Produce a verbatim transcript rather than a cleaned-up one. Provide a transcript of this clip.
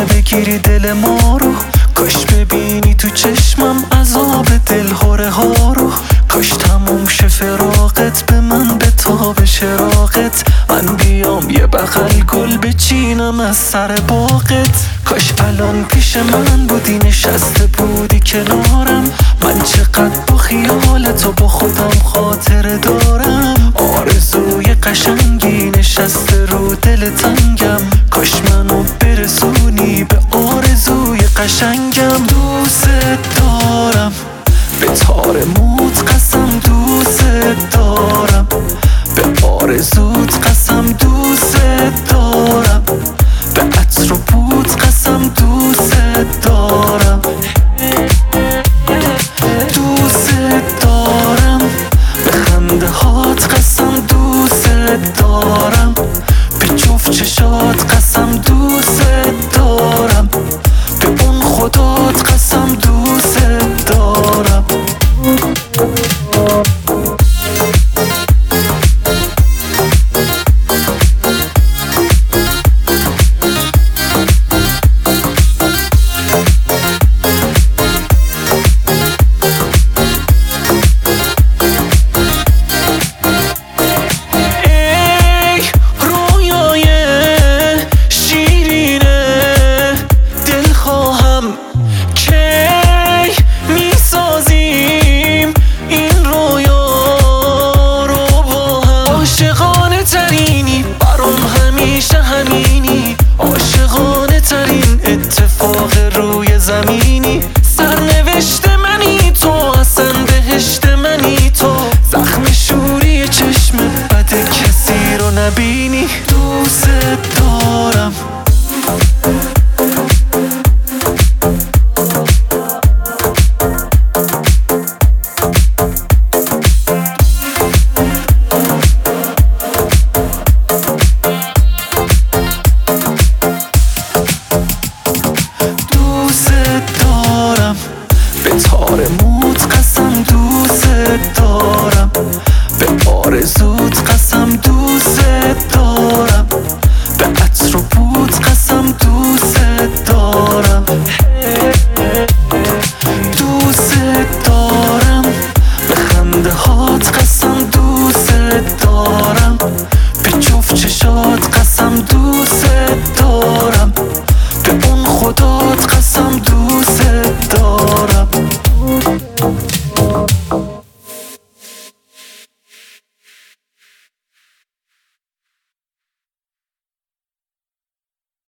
میخوای بگیری دل ما رو، کاش ببینی تو چشمم عذاب دل هره ها رو. کاش تموم شه فراقت، به من بتاب شراقت، من بیام یه بغل گل بچینم از سر باغت. کاش الان پیش من بودی نشسته بودی کنارم، من چقدر با خیال تو با خودم خاطره دارم. آرزوی قشنگی نشسته رو دل تنگم، کاش منو برسونی به آرزوی قشنگم. دوست دارم به تار موت قسم، دوست دارم به آرزوت قسم، دوست دارم به عطر و بود قسم، دوست دارم. دوست دارم به خنده هات قسم، دوست دارم به جفت چشات قسم، دوست دارم به اون خدات قسم، دوست دارم.